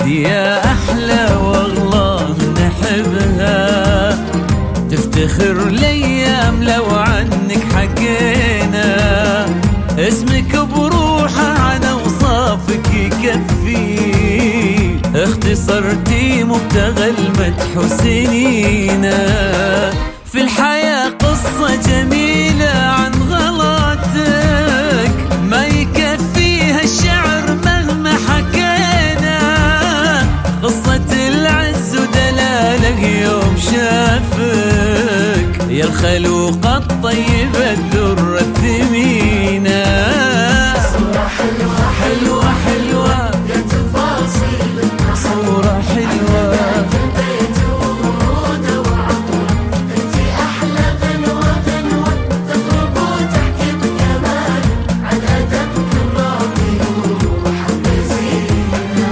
دي يا أحلى والله نحبها، تفتخر الأيام لو عنك حكينا، اسمك بروحه عن أوصافك يكفي، اختصرتي مبتغى المدح سنينا، في الحياة قصة جميلة عن غلطك ما يكفيها الشعر مهما حكينا، قصة العز ودلالك يوم شافك يا الخلوق الطيبة الدرة الثمينة. صورة حلوة حلوة حلوة يا تفاصيل صورة حلوة البيت وورودة وعطر، انتي أحلى غنوة تطرب وتحكي بجمال عن أدبك الراقي وحمزينا.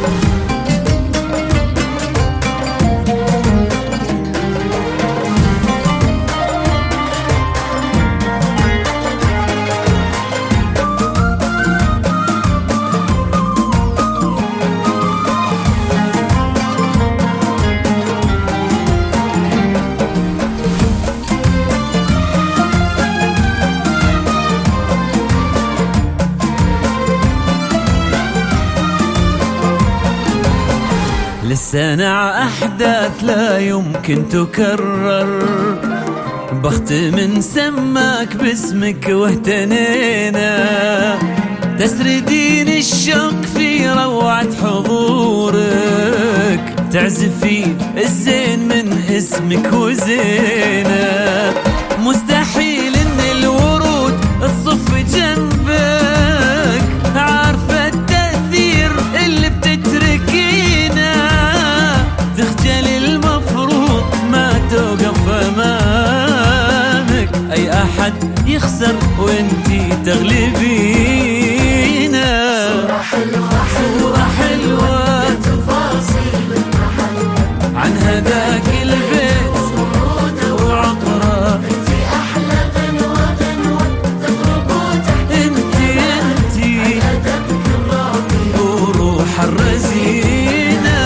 للسنع أحداث لا يمكن تكرر، بخت من سماك باسمك واهتنينا، تسردين الشوق في روعة حضورك، تعزفين الزين من اسمك وزينة، مستحيل ان الورود تصف جنبك، عارفة التأثير اللي بتتركينا، تخجل المفروض ما توقف امامك، اي احد يخسر وانتي تغلبينا. صورة حلوة صورة حلوة يا تفاصيل عن هداك البيت ورودة وعطره، انتي أحلى غنوة تطرب وتحكي انتي أدبك الراقي وروح الرزينة.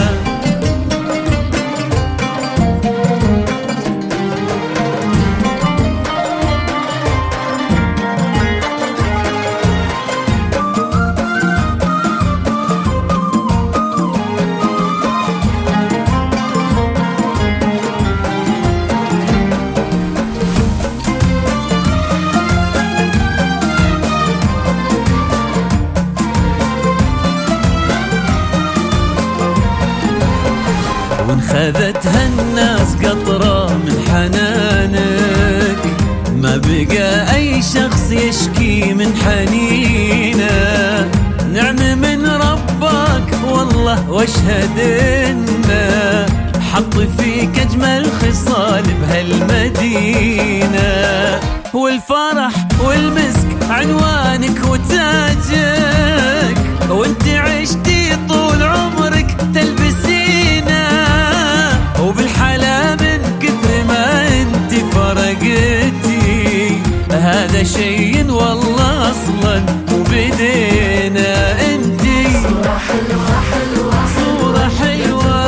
وانخذتها الناس قطرة من حنانك، ما بقى أي شخص يشكي من حنينه، نعمة من ربك والله واشهد إنه حط فيك أجمل خصال بهالمدينة، والفرح والمسك عنوانك وتاجك، وانت عشتي طول عمرك تلبسينا، وبالحلا من كثر ما انت فرقتي، هذا شيء والله اصلا وبدينا، انتي صورة حلوة صورة حلوة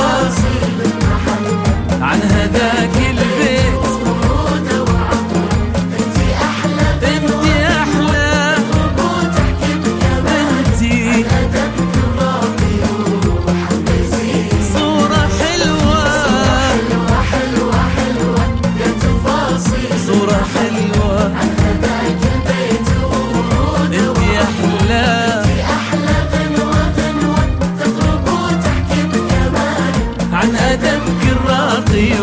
عن هذاك البيت ورودة وعطر، انتي أحلى انتي احلى وتحكي بجمال انتي أدبك الراقي وحمزينا. صورة حلوة حلوة يا تفاصيل صورة حلوة هداك البيت وورودة انتي احلى أحلى غنوة تطرب وتحكي بجمال عن أدبك الراقي